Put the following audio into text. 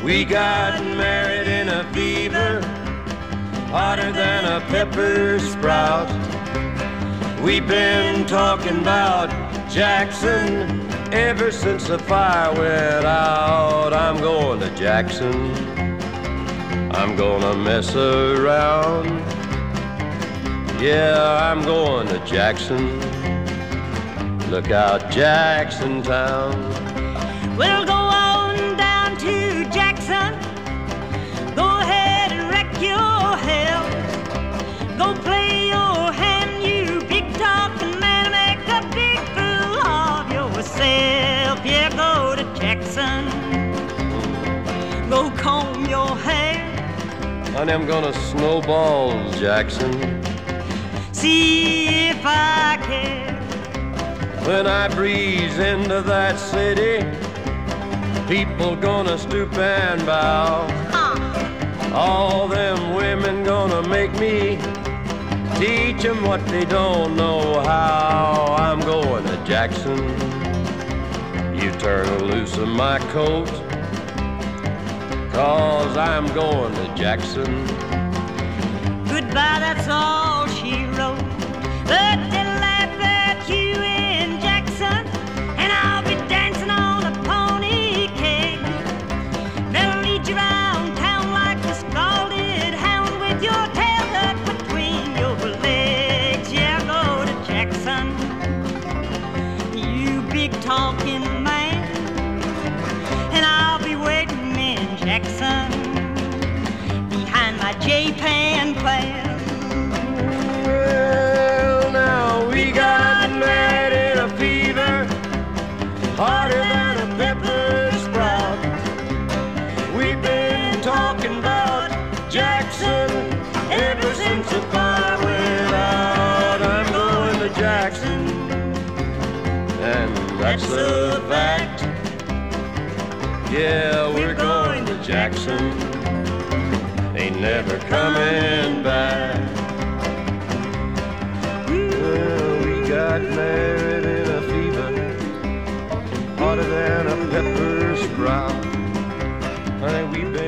We got married in a fever, hotter than a pepper sprout. We've been talking about Jackson ever since the fire went out. I'm going to Jackson, I'm gonna mess around. Yeah, I'm going to Jackson. Look out, Jackson Town. We'll go on down to Jackson. Go ahead and wreck your hell. Go play your hand, you big talking man. Make a big fool of yourself. Yeah, go to Jackson. Go comb your hair. Honey, I'm gonna snowball Jackson. See if I care. When I breeze into that city, people gonna stoop and bow. All them women gonna make me teach them what they don't know how. I'm going to Jackson. You turn loose of my coat, 'cause I'm going to Jackson. Goodbye, that's all she wrote. But they'll laugh at you in Jackson, and I'll be dancing on a pony keg. They'll lead you around town like a scalded hound with your tail tucked between your legs. Yeah, go to Jackson, you big talking man, and I'll be waiting in Jackson behind my J-Pan plan. Well, now we got married in a fever, hotter than a pepper sprout. We've been talking about Jackson ever since the fire went out. I'm going to Jackson, and that's a fact. Yeah, we're going to Jackson. Ain't never coming back. Well, we got married in a fever, hotter than a pepper sprout. Honey, we've been